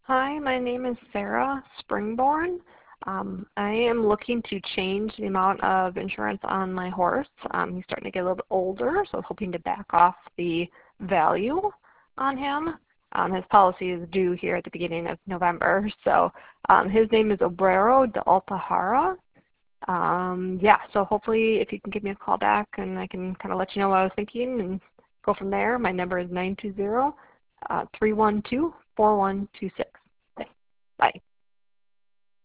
Hi, my name is Sarah Springborn. I am looking to change the amount of insurance on my horse. He's starting to get a little bit older, so I was hoping to back off the value on him. His policy is due here at the beginning of November, so his name is Obrero de Altahara. Yeah, so hopefully if you can give me a call back and I can kind of let you know what I was thinking and go from there. My number is 920-312-4126. Bye.